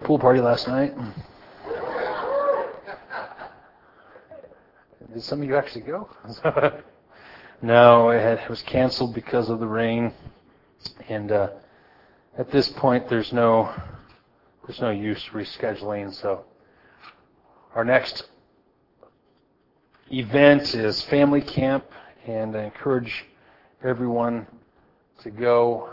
pool party last night. Did some of you actually go? No, it was canceled because of the rain. And at this point, there's no use rescheduling. So our next event is family camp, and I encourage everyone to go.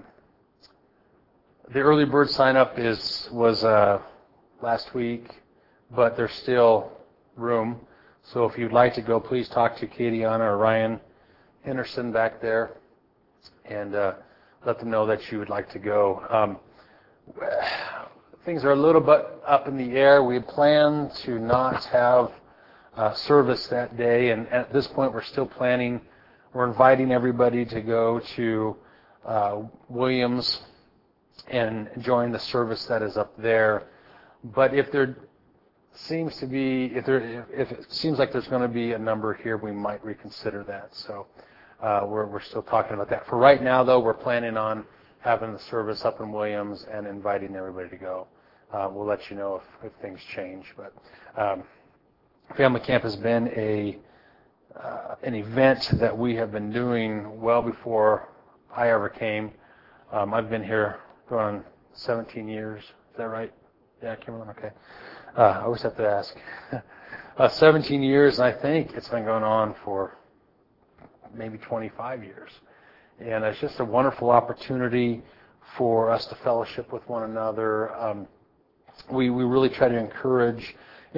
The early bird sign up was last week, but there's still room. So if you'd like to go, please talk to Katiana or Ryan Henderson back there, and let them know that you would like to go. Things are a little bit up in the air. We plan to not have service that day, and at this point we're still planning. We're inviting everybody to go to Williams and join the service that is up there. But if it seems like there's going to be a number here, we might reconsider that. So we're still talking about that. For right now, though, we're planning on having the service up in Williams and inviting everybody to go. We'll let you know if things change. But Family Camp has been an event that we have been doing well before I ever came. I've been here going on 17 years. Is that right? Yeah, Kimberly? Okay. I always have to ask. 17 years, and I think it's been going on for maybe 25 years. And it's just a wonderful opportunity for us to fellowship with one another. We really try to encourage,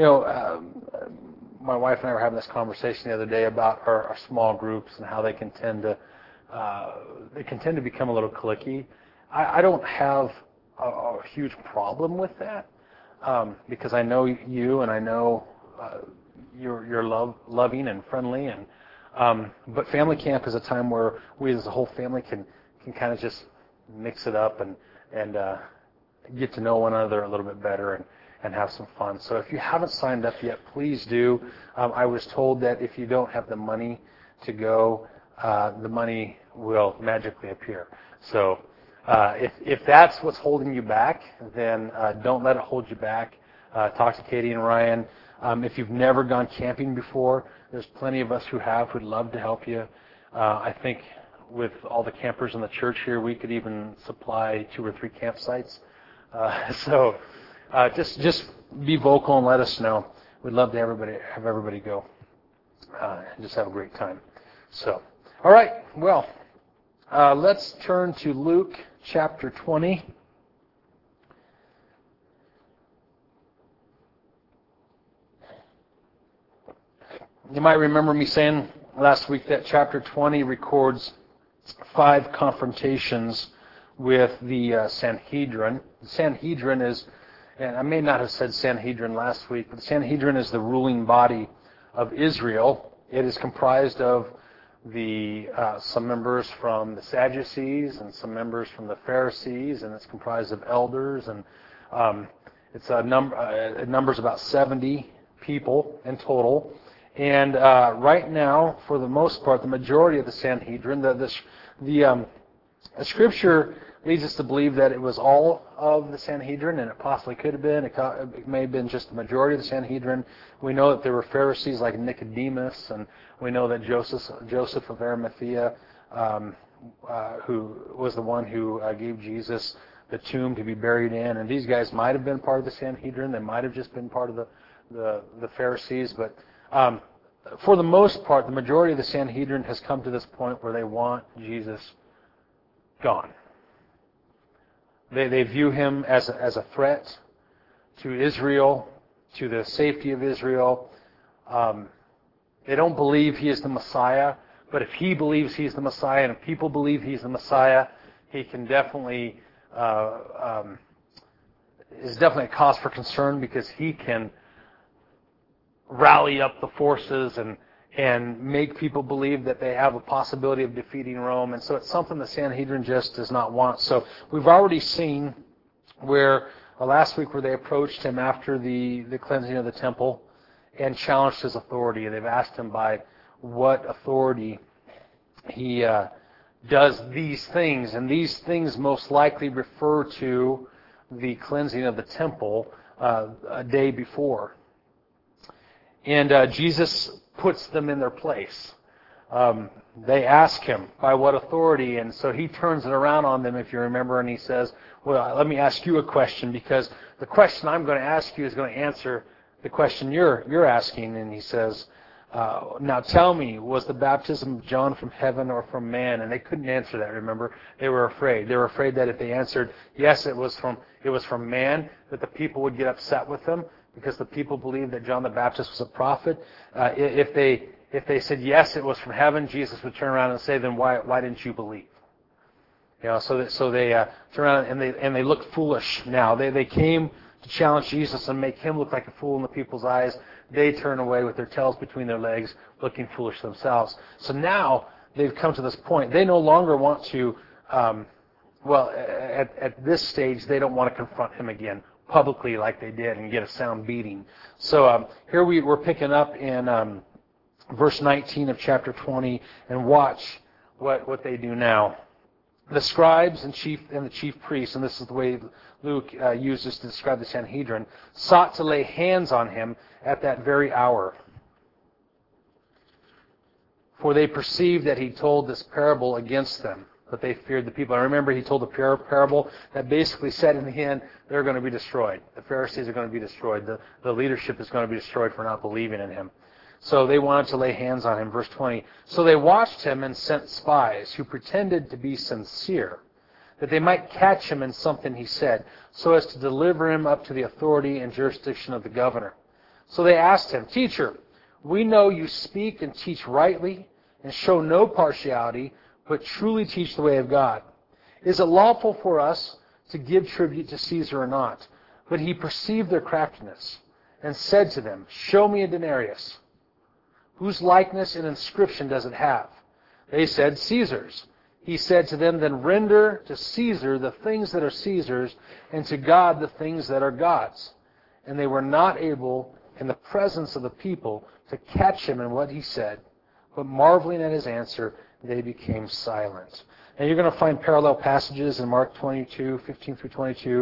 my wife and I were having this conversation the other day about our small groups and how they can tend to become a little cliquey. I don't have a huge problem with that. Because I know you, and I know you're loving and friendly, and but family camp is a time where we as a whole family can kind of just mix it up and get to know one another a little bit better and have some fun. So if you haven't signed up yet, please do. I was told that if you don't have the money to go, the money will magically appear. So if that's what's holding you back, then don't let it hold you back. Talk to Katie and Ryan. If you've never gone camping before, there's plenty of us who have who'd love to help you. I think with all the campers in the church here, we could even supply 2 or 3 campsites. So just be vocal and let us know. We'd love to have everybody go and just have a great time. So, all right, well, let's turn to Luke chapter 20. You might remember me saying last week that chapter 20 records 5 confrontations with the Sanhedrin. The Sanhedrin is, and I may not have said Sanhedrin last week, but the Sanhedrin is the ruling body of Israel. It is comprised of some members from the Sadducees and some members from the Pharisees, and it's comprised of elders, and it numbers about 70 people in total. And right now, for the most part, the majority of the Sanhedrin, the Scripture leads us to believe that it was all of the Sanhedrin, and it possibly could have been. It may have been just the majority of the Sanhedrin. We know that there were Pharisees like Nicodemus, and we know that Joseph of Arimathea, who was the one who gave Jesus the tomb to be buried in, and these guys might have been part of the Sanhedrin. They might have just been part of the Pharisees, but for the most part, the majority of the Sanhedrin has come to this point where they want Jesus gone. They view him as a threat to Israel, to the safety of Israel. They don't believe he is the Messiah, but if he believes he's the Messiah, and if people believe he's the Messiah, he can definitely is definitely a cause for concern, because he can rally up the forces and make people believe that they have a possibility of defeating Rome. And so it's something the Sanhedrin just does not want. So we've already seen where last week where they approached him after the cleansing of the temple and challenged his authority. They've asked him by what authority he does these things. And these things most likely refer to the cleansing of the temple a day before. And Jesus puts them in their place. They ask him, by what authority? And so he turns it around on them, if you remember, and he says, well, let me ask you a question, because the question I'm going to ask you is going to answer the question you're asking. And he says, now tell me, was the baptism of John from heaven or from man? And they couldn't answer that, remember? They were afraid. They were afraid that if they answered, yes, it was from man, that the people would get upset with them, because the people believed that John the Baptist was a prophet. If they said, yes, it was from heaven, Jesus would turn around and say, then why didn't you believe? So they turn around and they look foolish now. They came to challenge Jesus and make him look like a fool in the people's eyes. They turn away with their tails between their legs, looking foolish themselves. So now they've come to this point. They no longer want to, at this stage, they don't want to confront him again publicly like they did and get a sound beating. So here we're picking up in verse 19 of chapter 20, and watch what they do now. The scribes and the chief priests, and this is the way Luke uses to describe the Sanhedrin, sought to lay hands on him at that very hour. For they perceived that he told this parable against them, but they feared the people. I remember he told a parable that basically said in the end, they're going to be destroyed. The Pharisees are going to be destroyed. The leadership is going to be destroyed for not believing in him. So they wanted to lay hands on him. Verse 20. So they watched him and sent spies who pretended to be sincere, that they might catch him in something he said, so as to deliver him up to the authority and jurisdiction of the governor. So they asked him, Teacher, we know you speak and teach rightly and show no partiality, but truly teach the way of God. Is it lawful for us to give tribute to Caesar or not? But he perceived their craftiness and said to them, Show me a denarius. Whose likeness and inscription does it have? They said, Caesar's. He said to them, Then render to Caesar the things that are Caesar's, and to God the things that are God's. And they were not able, in the presence of the people, to catch him in what he said, but marveling at his answer, they became silent. And you're going to find parallel passages in Matthew 22, 15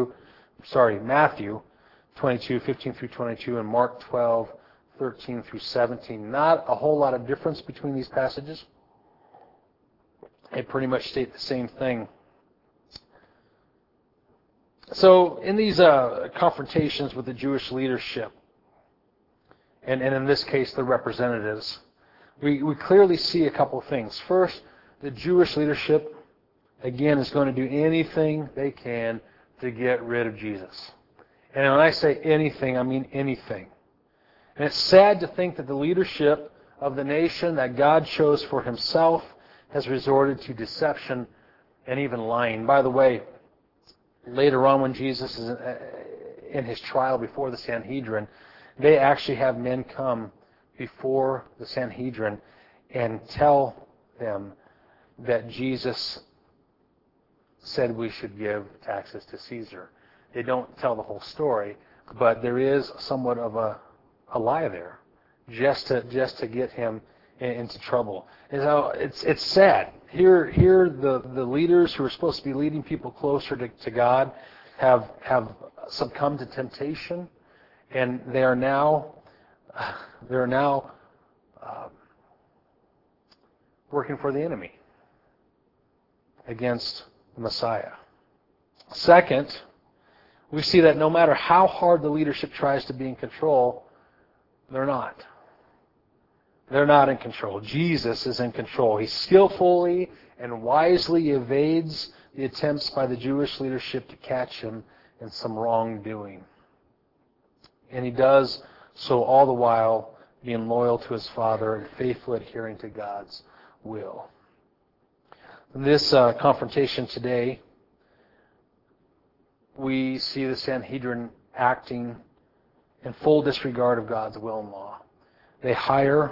through 22, and Mark 12, 13 through 17. Not a whole lot of difference between these passages. They pretty much state the same thing. So in these confrontations with the Jewish leadership, and in this case the representatives, we clearly see a couple of things. First, the Jewish leadership, again, is going to do anything they can to get rid of Jesus. And when I say anything, I mean anything. And it's sad to think that the leadership of the nation that God chose for himself has resorted to deception and even lying. By the way, later on when Jesus is in his trial before the Sanhedrin, they actually have men come before the Sanhedrin and tell them that Jesus said we should give taxes to Caesar. They don't tell the whole story, but there is somewhat of a lie there, just to get him into trouble. And so it's sad. Here the leaders who are supposed to be leading people closer to God have succumbed to temptation, and they are now working for the enemy against the Messiah. Second, we see that no matter how hard the leadership tries to be in control, they're not. They're not in control. Jesus is in control. He skillfully and wisely evades the attempts by the Jewish leadership to catch him in some wrongdoing. And he does so all the while being loyal to his Father and faithfully adhering to God's will. In this confrontation today, we see the Sanhedrin acting in full disregard of God's will and law. They hire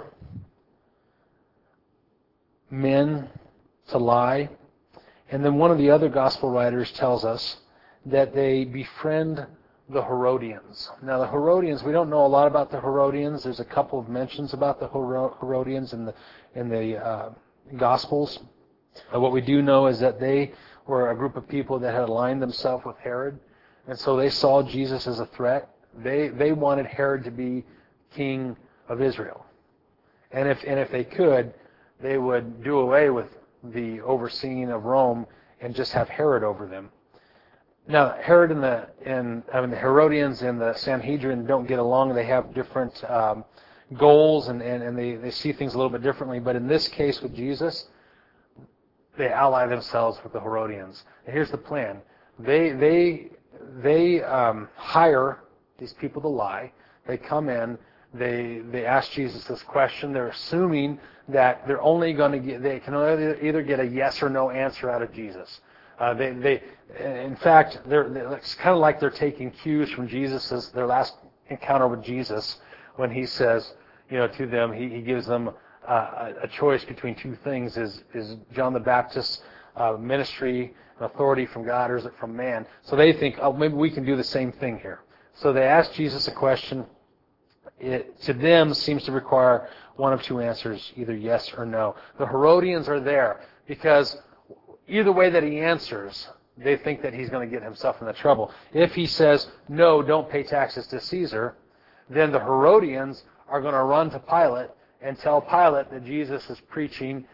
men to lie. And then one of the other gospel writers tells us that they befriend the Herodians. Now the Herodians, we don't know a lot about the Herodians. There's a couple of mentions about the Herodians in the Gospels. What we do know is that they were a group of people that had aligned themselves with Herod. And so they saw Jesus as a threat. They wanted Herod to be king of Israel. And if they could, they would do away with the overseeing of Rome and just have Herod over them. Now, Herod and the Herodians and the Sanhedrin don't get along. They have different goals and they see things a little bit differently. But in this case with Jesus, they ally themselves with the Herodians. And here's the plan. They hire these people to lie. They come in. They ask Jesus this question. They're assuming that they can either get a yes or no answer out of Jesus. In fact, it's kind of like they're taking cues from Jesus' their last encounter with Jesus, when he says, to them, he gives them a choice between two things: is John the Baptist's ministry and authority from God, or is it from man? So they think, maybe we can do the same thing here. So they ask Jesus a question. It, to them, seems to require one of two answers, either yes or no. The Herodians are there because either way that he answers, they think that he's going to get himself into trouble. If he says, no, don't pay taxes to Caesar, then the Herodians are going to run to Pilate and tell Pilate that Jesus is preaching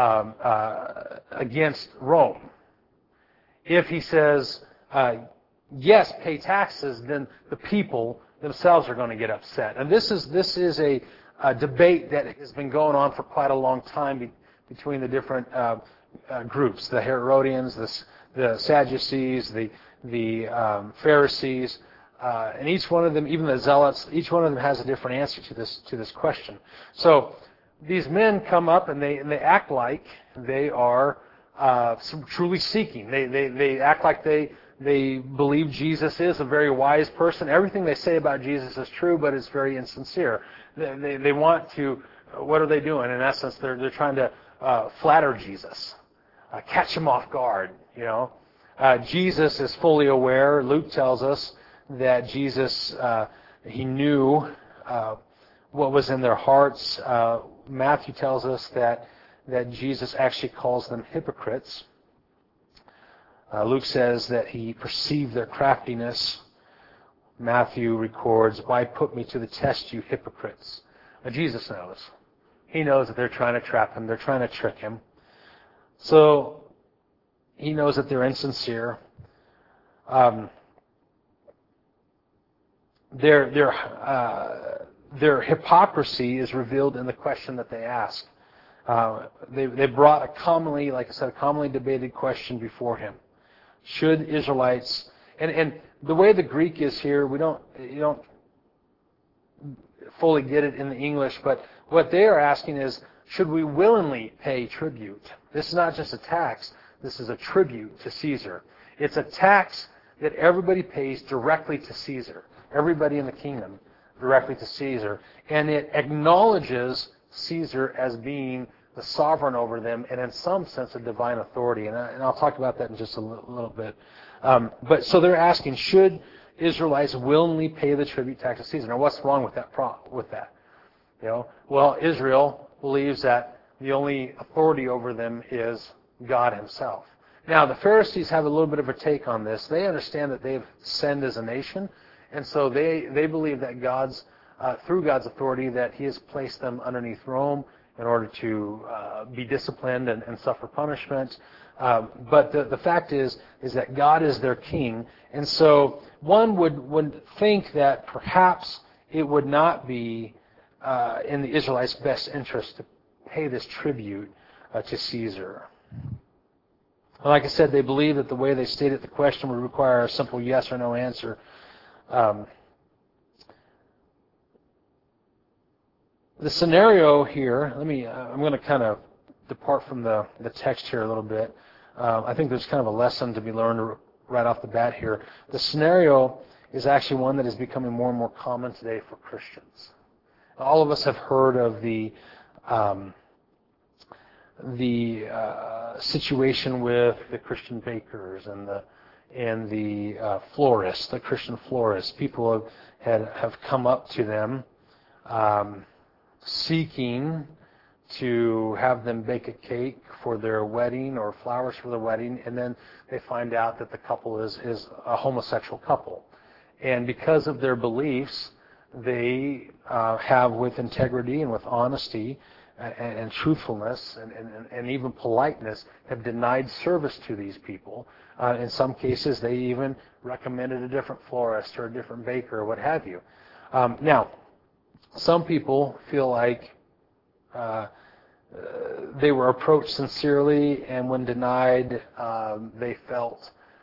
against Rome. If he says, yes, pay taxes, then the people themselves are going to get upset. And this is a debate that has been going on for quite a long time between the different groups: the Herodians, the Sadducees, the Pharisees, and each one of them, even the Zealots, each one of them has a different answer to this question. So these men come up and they act like they are truly seeking. They act like they believe Jesus is a very wise person. Everything they say about Jesus is true, but it's very insincere. They want to. What are they doing? In essence, they're trying to flatter Jesus, catch him off guard. Jesus is fully aware. Luke tells us that Jesus he knew what was in their hearts. Matthew tells us that Jesus actually calls them hypocrites. Luke says that he perceived their craftiness. Matthew records, "Why put me to the test, you hypocrites?" Now, Jesus knows. He knows that they're trying to trap him. They're trying to trick him. So he knows that they're insincere. Their hypocrisy is revealed in the question that they ask. They brought a commonly debated question before him. Should Israelites, and the way the Greek is here, you don't fully get it in the English, but what they are asking is, should we willingly pay tribute? This is not just a tax, this is a tribute to Caesar. It's a tax that everybody pays directly to Caesar. Everybody in the kingdom directly to Caesar. And it acknowledges Caesar as being the sovereign over them, and in some sense a divine authority. And I'll talk about that in just a little bit. But so they're asking, should Israelites willingly pay the tribute tax to Caesar? Now, what's wrong with that? Well, Israel believes that the only authority over them is God Himself. Now, the Pharisees have a little bit of a take on this. They understand that they've sinned as a nation, and so they believe that through God's authority, that He has placed them underneath Rome in order to be disciplined and suffer punishment. But the fact is that God is their king, and so one would think that perhaps it would not be in the Israelites' best interest to pay this tribute to Caesar. Like I said, they believe that the way they stated the question would require a simple yes or no answer. The scenario here, I'm going to kind of depart from the text here a little bit. I think there's kind of a lesson to be learned right off the bat here. The scenario is actually one that is becoming more and more common today for Christians. All of us have heard of the situation with the Christian bakers and the florists, the Christian florists. People have come up to them seeking to have them bake a cake for their wedding or flowers for the wedding, and then they find out that the couple is a homosexual couple. And because of their beliefs, they have, with integrity and with honesty and truthfulness and even politeness, have denied service to these people. In some cases, they even recommended a different florist or a different baker or what have you. Now, some people feel like they were approached sincerely, and when denied, they felt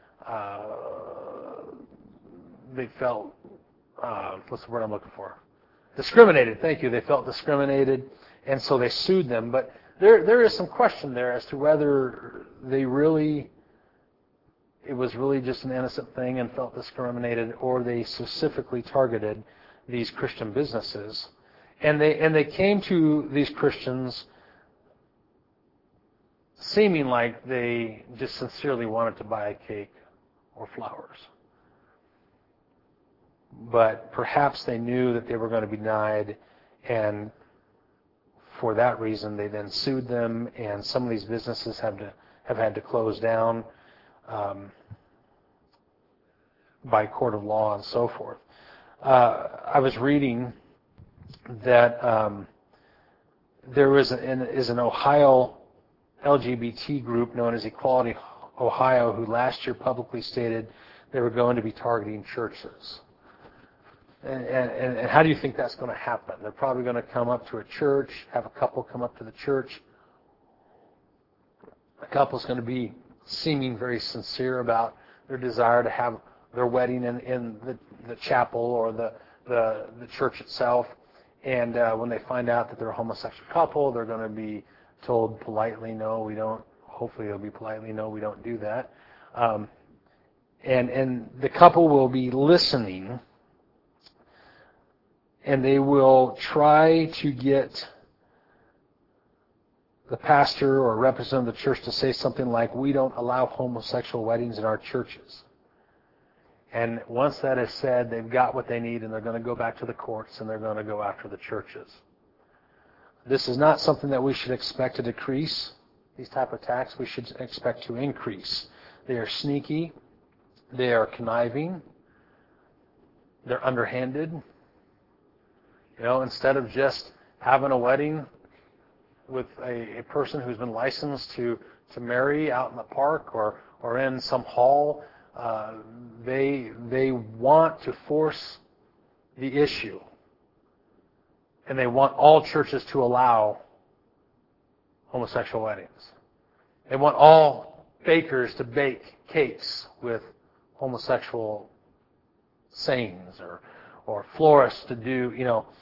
what's the word I'm looking for? Discriminated. Thank you. They felt discriminated, and so they sued them. But there is some question there as to whether it was really just an innocent thing and felt discriminated, or they specifically targeted these Christian businesses. And they came to these Christians seeming like they just sincerely wanted to buy a cake or flowers. But perhaps they knew that they were going to be denied, and for that reason they then sued them, and some of these businesses have had to close down by court of law and so forth. I was reading that there is an Ohio LGBT group known as Equality Ohio who last year publicly stated they were going to be targeting churches. And how do you think that's going to happen? They're probably going to come up to a church, have a couple come up to the church. A couple's going to be seeming very sincere about their desire to have their wedding in the chapel or the church itself. And when they find out that they're a homosexual couple, they're going to be told politely, no, we don't. Hopefully they'll be politely, no, we don't do that. And the couple will be listening, and they will try to get the pastor or representative of the church to say something like, we don't allow homosexual weddings in our churches. And once that is said, they've got what they need, and they're going to go back to the courts, and they're going to go after the churches. This is not something that we should expect to decrease, these type of attacks. We should expect to increase. They are sneaky. They are conniving. They're underhanded. You know, instead of just having a wedding with a person who's been licensed to marry out in the park or in some hall, they want to force the issue. And they want all churches to allow homosexual weddings. They want all bakers to bake cakes with homosexual sayings, or florists to do,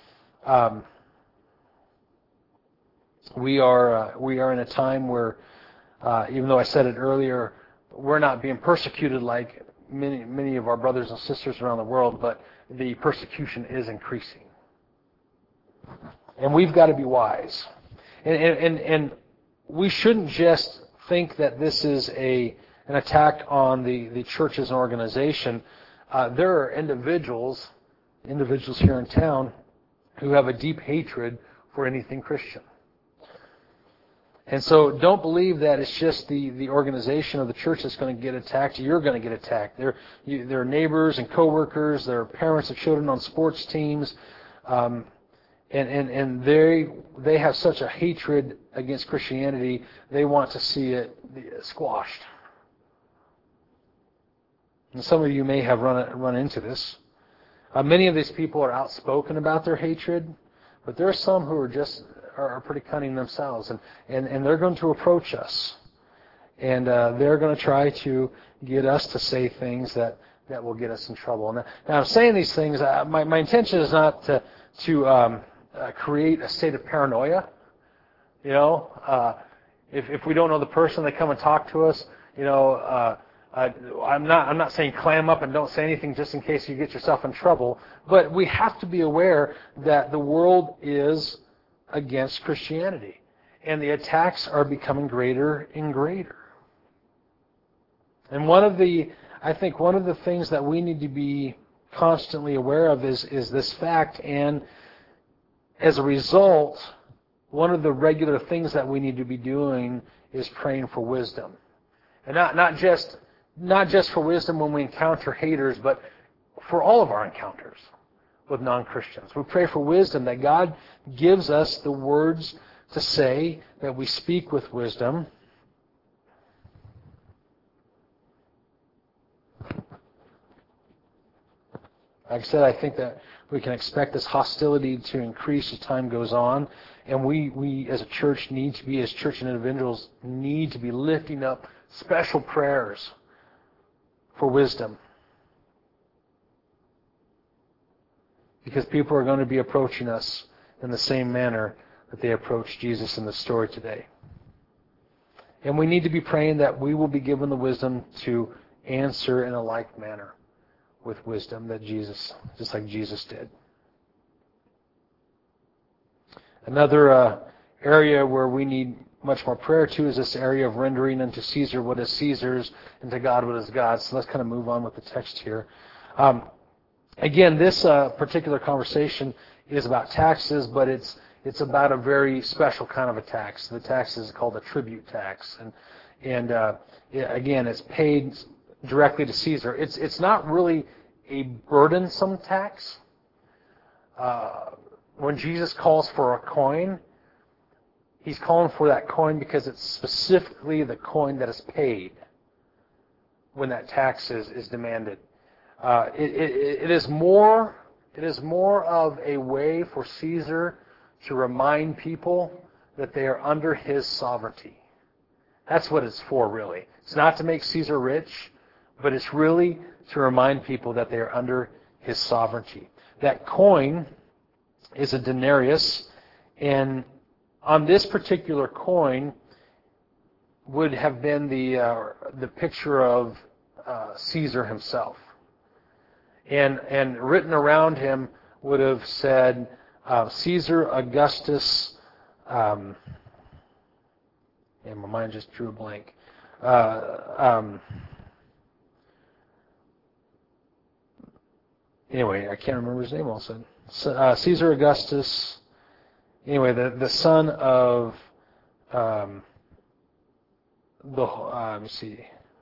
we are in a time where, even though I said it earlier, we're not being persecuted like many of our brothers and sisters around the world, but the persecution is increasing. And we've got to be wise. And we shouldn't just think that this is an attack on the church as an organization. There are individuals here in town who have a deep hatred for anything Christian. And so don't believe that it's just the organization of the church that's going to get attacked. You're going to get attacked. There are neighbors and coworkers. There are parents of children on sports teams. And they have such a hatred against Christianity, they want to see it squashed. And some of you may have run into this. Many of these people are outspoken about their hatred, but there are some who are pretty cunning themselves, and they're going to approach us, and they're going to try to get us to say things that will get us in trouble. Now I'm saying these things. My intention is not to create a state of paranoia. If we don't know the person, they come and talk to us. I'm not saying clam up and don't say anything just in case you get yourself in trouble. But we have to be aware that the world is against Christianity, and the attacks are becoming greater and greater. And I think one of the things that we need to be constantly aware of is this fact, and as a result, one of the regular things that we need to be doing is praying for wisdom. And not just for wisdom when we encounter haters, but for all of our encounters with non-Christians. We pray for wisdom, that God gives us the words to say, that we speak with wisdom. Like I said, I think that we can expect this hostility to increase as time goes on, and we as a church need to be, as church and individuals, need to be lifting up special prayers for wisdom. Because people are going to be approaching us in the same manner that they approached Jesus in the story today. And we need to be praying that we will be given the wisdom to answer in a like manner with wisdom that Jesus, just like Jesus did. Another area where we need much more prayer to is this area of rendering unto Caesar what is Caesar's and to God what is God's. So let's kind of move on with the text here. Again, this particular conversation is about taxes, but it's about a very special kind of a tax. The tax is called a tribute tax, and again, it's paid directly to Caesar. It's not really a burdensome tax. When Jesus calls for a coin, He's calling for that coin because it's specifically the coin that is paid when that tax is demanded. It is more of a way for Caesar to remind people that they are under his sovereignty. That's what it's for, really. It's not to make Caesar rich, but it's really to remind people that they are under his sovereignty. That coin is a denarius, and on this particular coin would have been the picture of Caesar himself. And written around him would have said, Caesar Augustus, and my mind just drew a blank. Anyway, I can't remember his name all of a sudden. Caesar Augustus, anyway, the son of, let me see.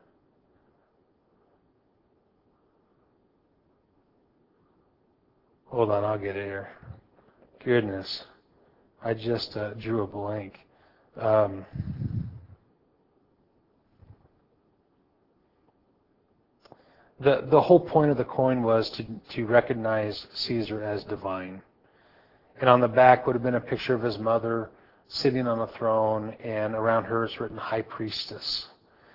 Hold on, I'll get it here. Goodness, I just drew a blank. The whole point of the coin was to recognize Caesar as divine. And on the back would have been a picture of his mother sitting on a throne, and around her is written High Priestess.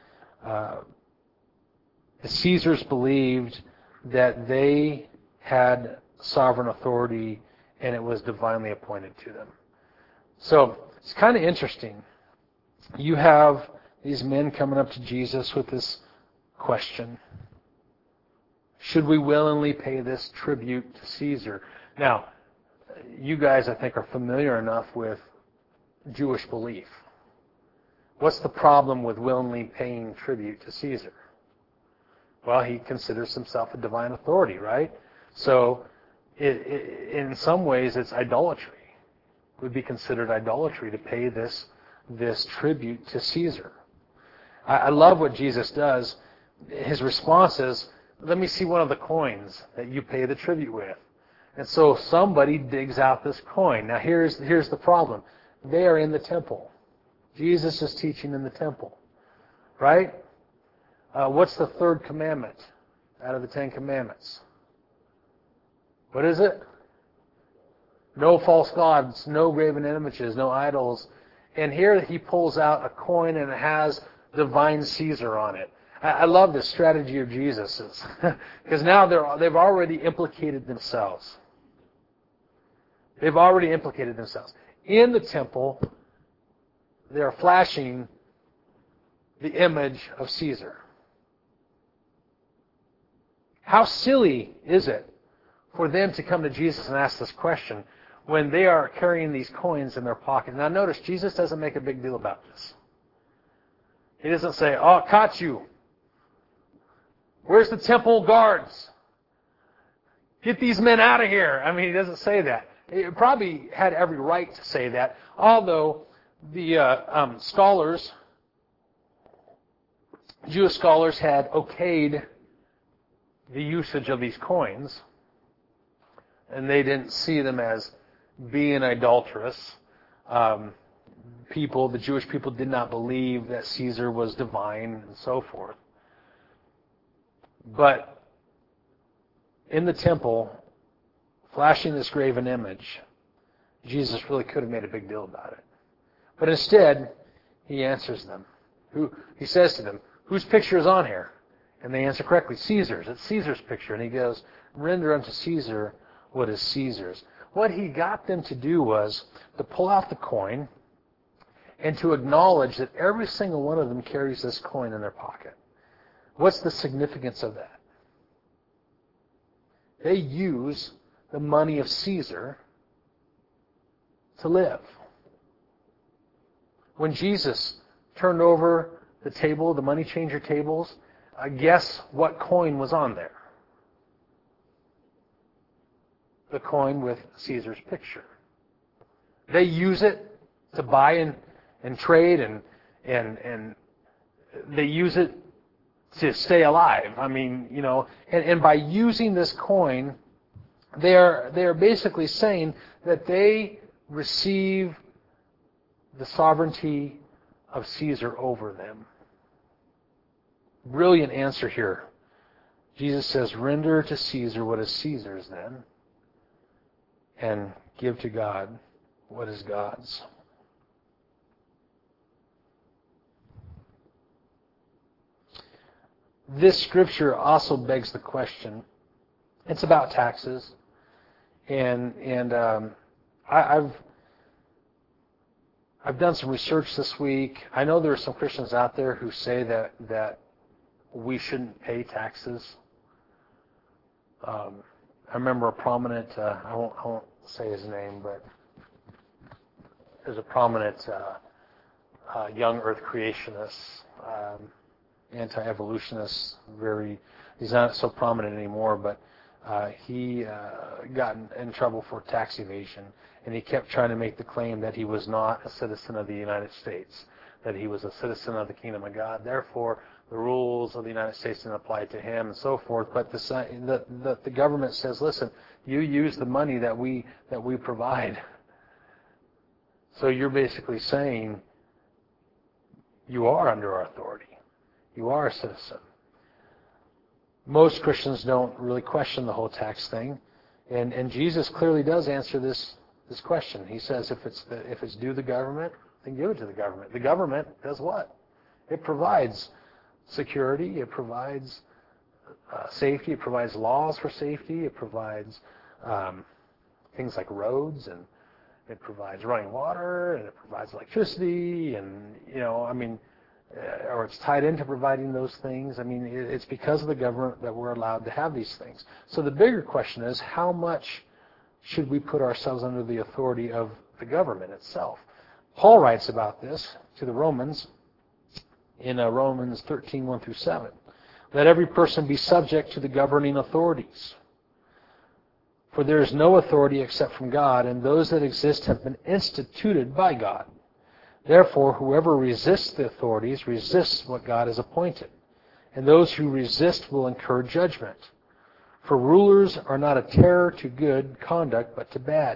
The Caesars believed that they had sovereign authority, and it was divinely appointed to them. So it's kind of interesting. You have these men coming up to Jesus with this question: should we willingly pay this tribute to Caesar? Now, you guys, I think, are familiar enough with Jewish belief. What's the problem with willingly paying tribute to Caesar? Well, he considers himself a divine authority, right? So, in some ways, it's idolatry. It would be considered idolatry to pay this tribute to Caesar. I love what Jesus does. His response is, let me see one of the coins that you pay the tribute with. And so somebody digs out this coin. Now here's the problem. They are in the temple. Jesus is teaching in the temple. Right? What's the third commandment out of the 10 commandments? What is it? No false gods, no graven images, no idols. And here he pulls out a coin and it has divine Caesar on it. I love the strategy of Jesus, because now they've already implicated themselves. They've already implicated themselves. In the temple, they're flashing the image of Caesar. How silly is it for them to come to Jesus and ask this question when they are carrying these coins in their pocket? Now notice, Jesus doesn't make a big deal about this. He doesn't say, oh, caught you. Where's the temple guards? Get these men out of here. I mean, he doesn't say that. It probably had every right to say that, although the Jewish scholars had okayed the usage of these coins, and they didn't see them as being idolatrous. The Jewish people did not believe that Caesar was divine and so forth. But in the temple, flashing this graven image, Jesus really could have made a big deal about it. But instead, he answers them. He says to them, "Whose picture is on here?" And they answer correctly, "Caesar's." It's Caesar's picture. And he goes, "Render unto Caesar what is Caesar's." What he got them to do was to pull out the coin and to acknowledge that every single one of them carries this coin in their pocket. What's the significance of that? They use the money of Caesar to live. When Jesus turned over the table, the money changer tables, guess what coin was on there? The coin with Caesar's picture. They use it to buy and trade, and they use it to stay alive. I mean, and by using this coin, they are basically saying that they receive the sovereignty of Caesar over them. Brilliant answer here. Jesus says, "Render to Caesar what is Caesar's then, and give to God what is God's." This scripture also begs the question. It's about taxes, and I've done some research this week. I know there are some Christians out there who say that we shouldn't pay taxes. I remember a prominent, I won't say his name, but there's a prominent young earth creationist, anti-evolutionist, he's not so prominent anymore, but he got in trouble for tax evasion, and he kept trying to make the claim that he was not a citizen of the United States, that he was a citizen of the kingdom of God. Therefore, the rules of the United States didn't apply to him and so forth. But the government says, "Listen, you use the money that we provide." So you're basically saying you are under our authority. You are a citizen. Most Christians don't really question the whole tax thing, and Jesus clearly does answer this question. He says, if it's due the government, then give it to the government. The government does what? It provides security. It provides safety. It provides laws for safety. It provides things like roads, and it provides running water, and it provides electricity, and or it's tied into providing those things. I mean, it's because of the government that we're allowed to have these things. So the bigger question is, how much should we put ourselves under the authority of the government itself? Paul writes about this to the Romans in Romans 13, 1 through 7. "Let every person be subject to the governing authorities. For there is no authority except from God, and those that exist have been instituted by God. Therefore, whoever resists the authorities resists what God has appointed, and those who resist will incur judgment. For rulers are not a terror to good conduct, but to bad."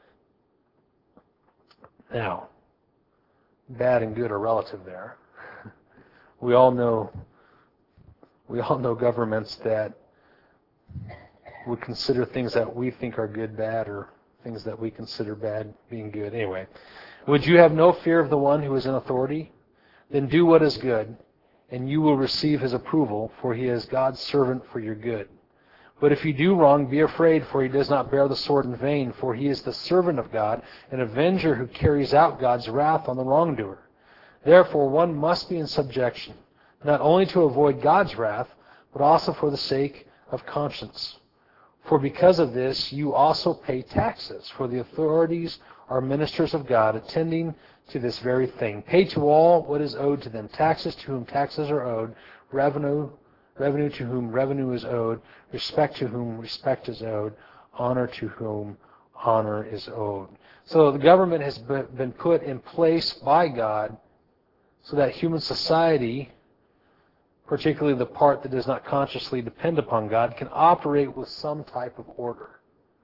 Now, bad and good are relative there. We all know governments that would consider things that we think are good bad, or things that we consider bad being good. Anyway, "Would you have no fear of the one who is in authority? Then do what is good, and you will receive his approval, for he is God's servant for your good. But if you do wrong, be afraid, for he does not bear the sword in vain, for he is the servant of God, an avenger who carries out God's wrath on the wrongdoer. Therefore, one must be in subjection, not only to avoid God's wrath, but also for the sake of conscience. For because of this, you also pay taxes, for the authorities are ministers of God, attending to this very thing. Pay to all what is owed to them, taxes to whom taxes are owed, revenue to whom revenue is owed, respect to whom respect is owed, honor to whom honor is owed. So the government has been put in place by God so that human society, particularly the part that does not consciously depend upon God, can operate with some type of order.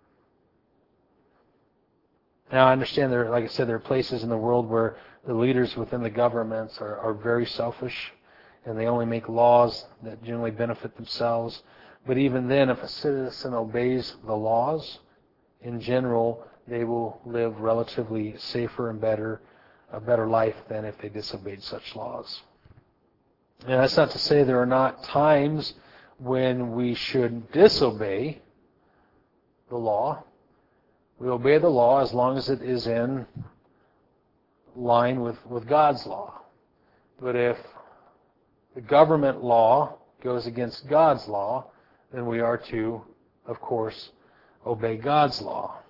Now, I understand like I said, there are places in the world where the leaders within the governments are very selfish, and they only make laws that generally benefit themselves. But even then, if a citizen obeys the laws, in general, they will live relatively safer and a better life than if they disobeyed such laws. And that's not to say there are not times when we should disobey the law. We obey the law as long as it is in line with God's law. But if the government law goes against God's law, then we are to, of course, obey God's law.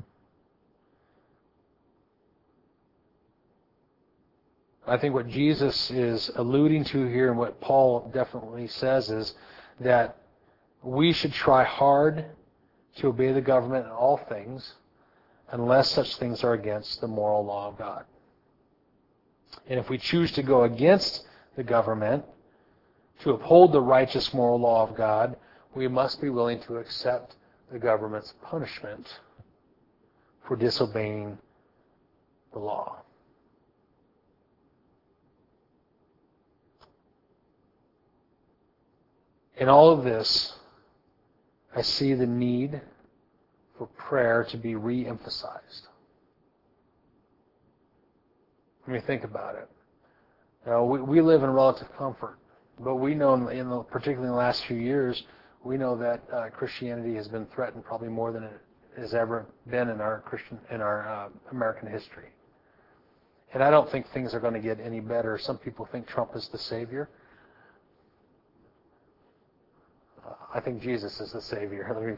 I think what Jesus is alluding to here, and what Paul definitely says, is that we should try hard to obey the government in all things, unless such things are against the moral law of God. And if we choose to go against the government, to uphold the righteous moral law of God, we must be willing to accept the government's punishment for disobeying the law. In all of this, I see the need for prayer to be re-emphasized. When you think about it. Now, we live in relative comfort, but we know, particularly in the last few years, we know that Christianity has been threatened probably more than it has ever been in our American history. And I don't think things are going to get any better. Some people think Trump is the savior. I think Jesus is the savior.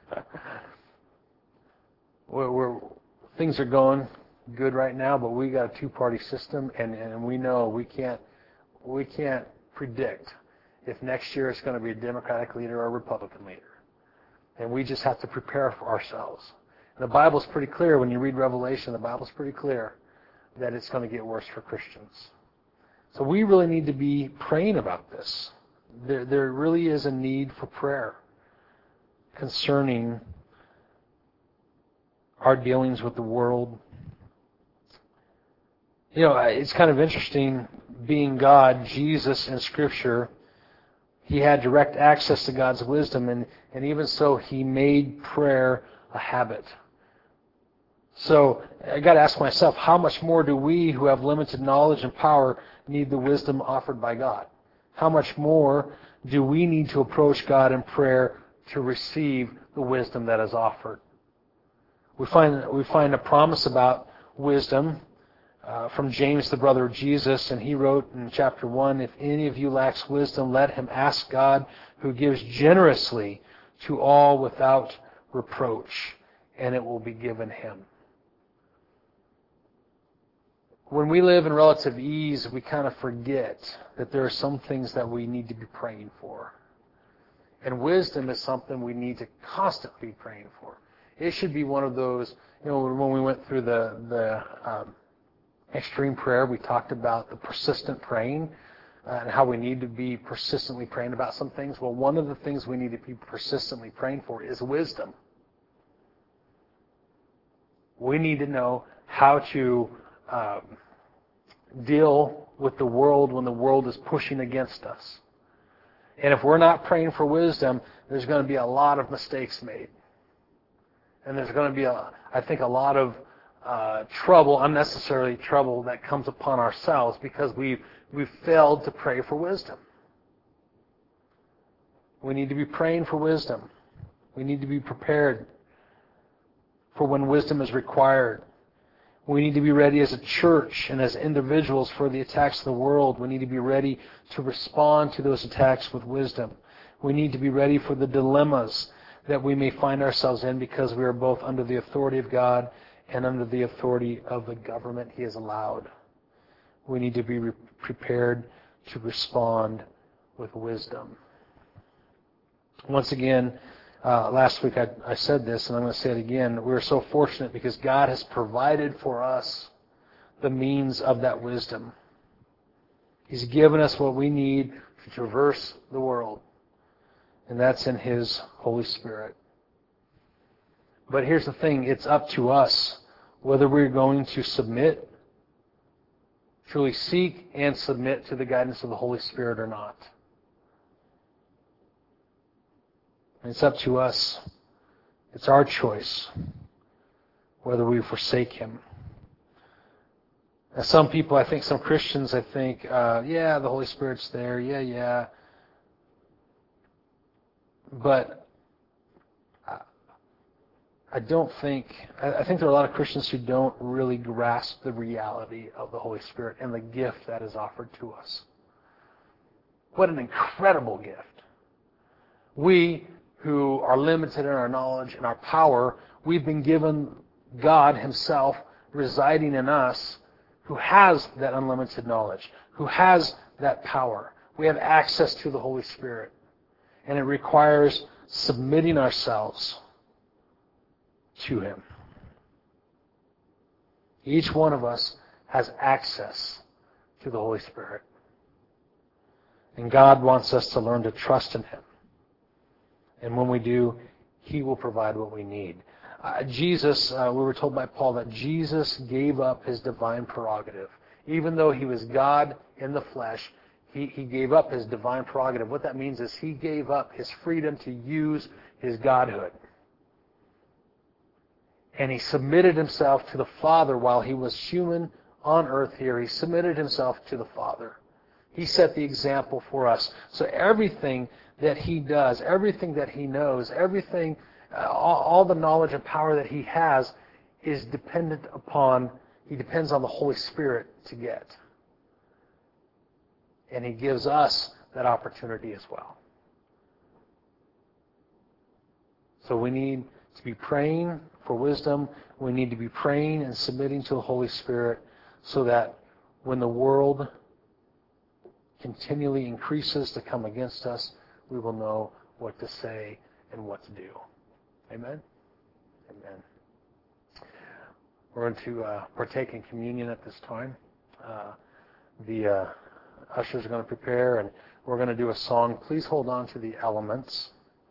Things are going good right now, but we got a two-party system, and we know we can't predict if next year it's going to be a Democratic leader or a Republican leader. And we just have to prepare for ourselves. And the Bible's pretty clear. When you read Revelation, the Bible's pretty clear that it's going to get worse for Christians. So we really need to be praying about this. There really is a need for prayer concerning our dealings with the world. You know, it's kind of interesting, being God, Jesus in Scripture, He had direct access to God's wisdom, and even so, He made prayer a habit. So I got to ask myself, how much more do we, who have limited knowledge and power, need the wisdom offered by God? How much more do we need to approach God in prayer to receive the wisdom that is offered? We find a promise about wisdom from James, the brother of Jesus, and he wrote in chapter 1, "If any of you lacks wisdom, let him ask God, who gives generously to all without reproach, and it will be given him." When we live in relative ease, we kind of forget that there are some things that we need to be praying for. And wisdom is something we need to constantly be praying for. It should be one of those, when we went through the extreme prayer, we talked about the persistent praying and how we need to be persistently praying about some things. Well, one of the things we need to be persistently praying for is wisdom. We need to know how to deal with the world when the world is pushing against us. And if we're not praying for wisdom, there's going to be a lot of mistakes made. And there's going to be, I think, a lot of trouble, unnecessary trouble, that comes upon ourselves because we've failed to pray for wisdom. We need to be praying for wisdom. We need to be prepared for when wisdom is required. We need to be ready as a church and as individuals for the attacks of the world. We need to be ready to respond to those attacks with wisdom. We need to be ready for the dilemmas that we may find ourselves in because we are both under the authority of God and under the authority of the government He has allowed. We need to be prepared to respond with wisdom. Once again, Last week I said this, and I'm going to say it again. We're so fortunate because God has provided for us the means of that wisdom. He's given us what we need to traverse the world, and that's in His Holy Spirit. But here's the thing, it's up to us whether we're going to submit, truly seek and submit to the guidance of the Holy Spirit or not. And it's up to us. It's our choice whether we forsake Him. Now, some people, I think, some Christians, yeah, the Holy Spirit's there, yeah. But I think there are a lot of Christians who don't really grasp the reality of the Holy Spirit and the gift that is offered to us. What an incredible gift. We who are limited in our knowledge and our power, we've been given God Himself residing in us, who has that unlimited knowledge, who has that power. We have access to the Holy Spirit. And it requires submitting ourselves to Him. Each one of us has access to the Holy Spirit. And God wants us to learn to trust in Him. And when we do, He will provide what we need. Jesus, we were told by Paul that Jesus gave up His divine prerogative. Even though He was God in the flesh, He gave up His divine prerogative. What that means is He gave up His freedom to use His godhood. And He submitted Himself to the Father while He was human on earth here. He submitted Himself to the Father. He set the example for us. So everything that He does, everything that He knows, everything, all the knowledge and power that He has is He depends on the Holy Spirit to get. And He gives us that opportunity as well. So we need to be praying for wisdom. We need to be praying and submitting to the Holy Spirit so that when the world continually increases to come against us, we will know what to say and what to do. Amen? Amen. We're going to partake in communion at this time. The ushers are going to prepare, and we're going to do a song. Please hold on to the elements.